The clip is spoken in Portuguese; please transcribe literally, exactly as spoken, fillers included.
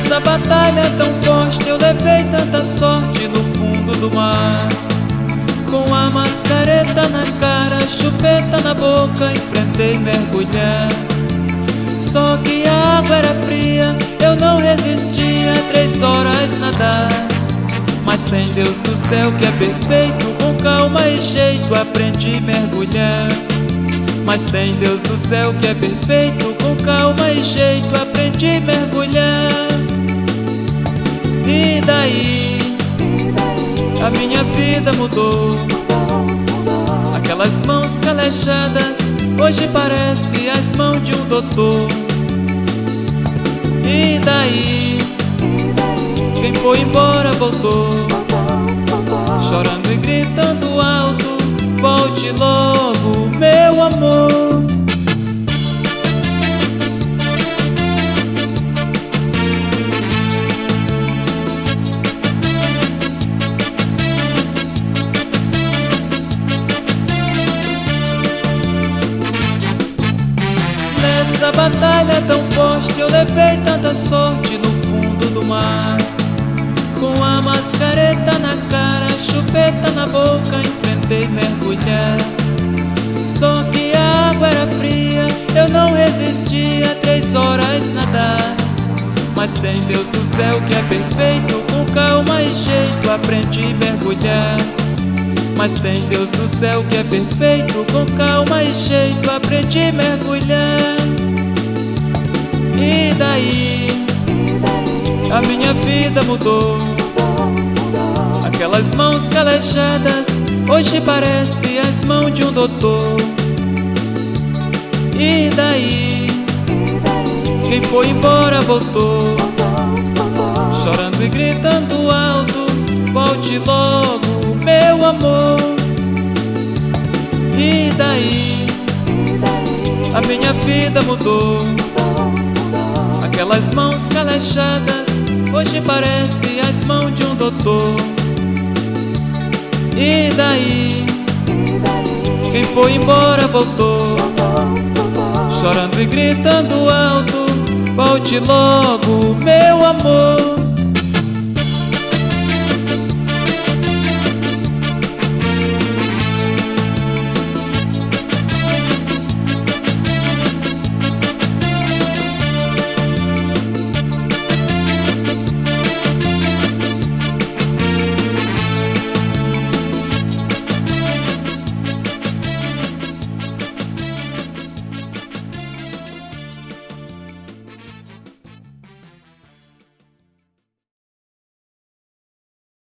Nessa batalha tão forte eu levei tanta sorte no fundo do mar. Com a mascareta na cara, chupeta na boca, enfrentei mergulhar. Só que a água era fria, eu não resistia, três horas nadar. Mas tem Deus do céu que é perfeito, com calma e jeito aprendi a mergulhar. Mas tem Deus do céu que é perfeito, com calma e jeito aprendi a mergulhar. E daí, a minha vida mudou. Aquelas mãos calejadas hoje parece as mãos de um doutor. E daí, quem foi embora voltou, chorando e gritando alto: volte logo, meu amor. Nessa batalha tão forte eu levei tanta sorte no fundo do mar. Com a mascareta na cara, chupeta na boca, enfrentei mergulhar. Só que a água era fria, eu não resistia, três horas nadar. Mas tem Deus do céu que é perfeito, com calma e jeito aprendi a mergulhar. Mas tem Deus do céu que é perfeito, com calma e jeito aprendi a mergulhar. E daí, a minha vida mudou. Aquelas mãos calejadas hoje parece as mãos de um doutor. E daí, quem foi embora voltou, chorando e gritando alto: volte logo, meu amor. E daí, a minha vida mudou. Aquelas mãos calejadas hoje parece as mãos de um doutor. E daí, quem foi embora voltou, chorando e gritando alto: volte logo, meu amor.